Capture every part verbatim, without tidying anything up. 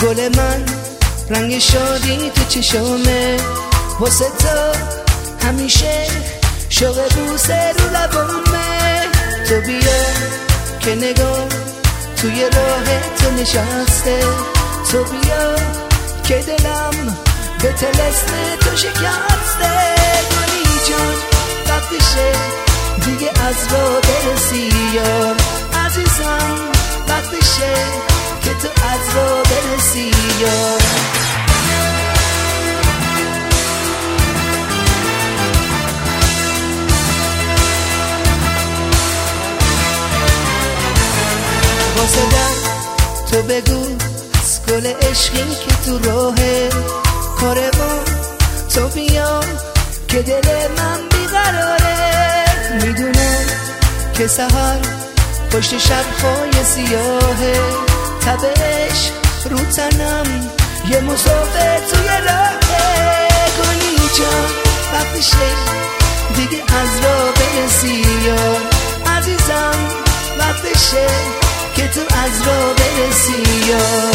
گل من رنگ شادی تو چشمه، واسه تو همیشه شوق بوسه رو لبامه. تو بیا که نگاه توی راه تو نشسته، تو بیا که دلم به طلسم تو شکسته. گلی جان وقتشه دیگه از را برسی یار، عزیزم وقتشه که تو از را برسی یار. واسه در تو بگو از گل عشقی که تو راهه، کاروان تو بیا که دل من بیقراره. میدونم که سحر پشت شب‌های سیاهه، تبش رو تنم یه مسافر توی راهه. گلی جان وقتشه دیگه از را برسی یار، عزیزم وقتشه که تو از را برسی یار.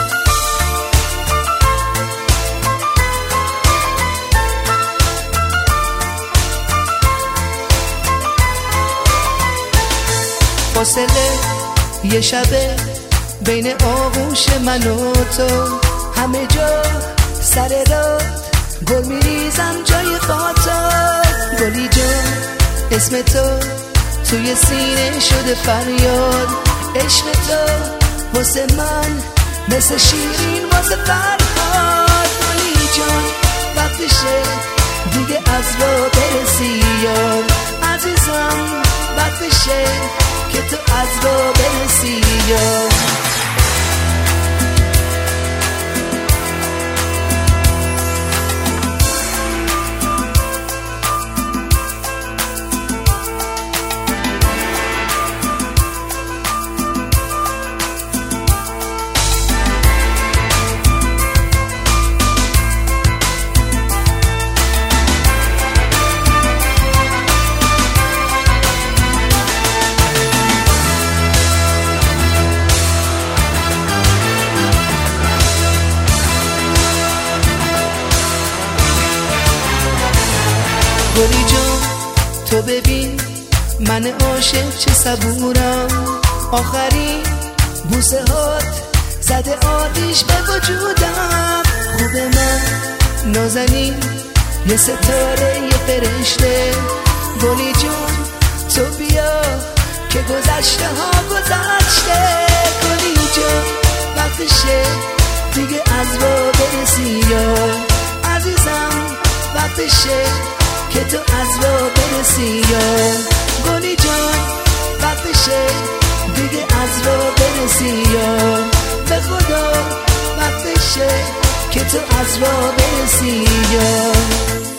فاصله یه شبه بین آغوش من و تو، همه جا سر راه گل میریزم جای خاطر. گلی جان اسم تو توی سینه شده فریاد، عشق تو واسه من مثل شیرین واسه فرهاد. گلی جان وقتشه دیگه از را برسی یار، عزیزم وقتشه که تو از را برسی یار. گلی جان تو ببین من عاشق چه صبورم، آخرین بوسه هات زده آتیش به وجودم. خوب من نازنین یه ستاره یه فرشته، گلی جان تو بیا که گذشته ها گذشته. گلی جان وقتشه دیگه از را برسی یار، عزیزم وقتشه که تو از را برسی یار. گلی جان وقتشه دیگه از را برسی یار، به خدا وقتشه که تو از را برسی یار.